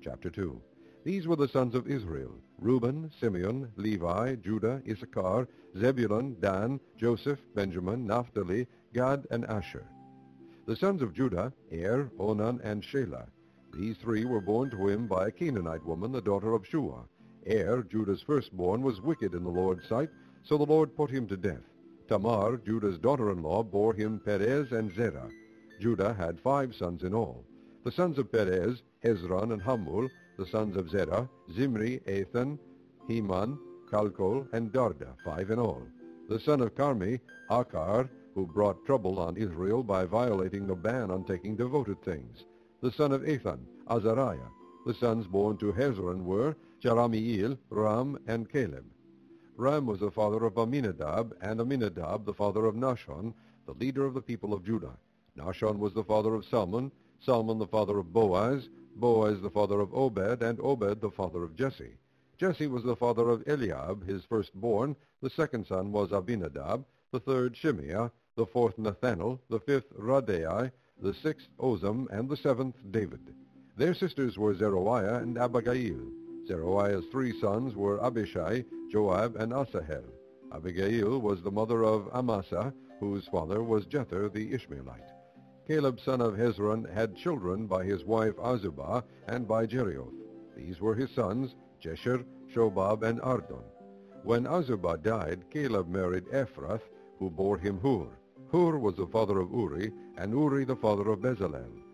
Chapter 2. These were the sons of Israel: Reuben, Simeon, Levi, Judah, Issachar, Zebulun, Dan, Joseph, Benjamin, Naphtali, Gad, and Asher. The sons of Judah: Er, Onan, and Shelah. These three were born to him by a Canaanite woman, the daughter of Shua. Er, Judah's firstborn, was wicked in the Lord's sight, so the Lord put him to death. Tamar, Judah's daughter-in-law, bore him Perez and Zerah. Judah had 5 sons in all. The sons of Perez: Hezron and Hamul. The sons of Zerah: Zimri, Ethan, Heman, Calcol, and Darda, 5 in all. The son of Carmi: Achar, who brought trouble on Israel by violating the ban on taking devoted things. The son of Ethan: Azariah. The sons born to Hezron were Jerahmeel, Ram, and Caleb. Ram was the father of Aminadab, and Aminadab the father of Nahshon, the leader of the people of Judah. Nahshon was the father of Salmon, Salmon the father of Boaz, Boaz the father of Obed, and Obed the father of Jesse. Jesse was the father of Eliab, his firstborn. The second son was Abinadab, the third Shimeah, the fourth Nathanael, the fifth Radai, the sixth Ozam, and the seventh David. Their sisters were Zeruiah and Abigail. Zeruiah's 3 sons were Abishai, Joab, and Asahel. Abigail was the mother of Amasa, whose father was Jether the Ishmaelite. Caleb son of Hezron had children by his wife Azubah and by Jerioth. These were his sons, Jesher, Shobab, and Ardon. When Azubah died, Caleb married Ephrath, who bore him Hur. Hur was the father of Uri, and Uri the father of Bezalel.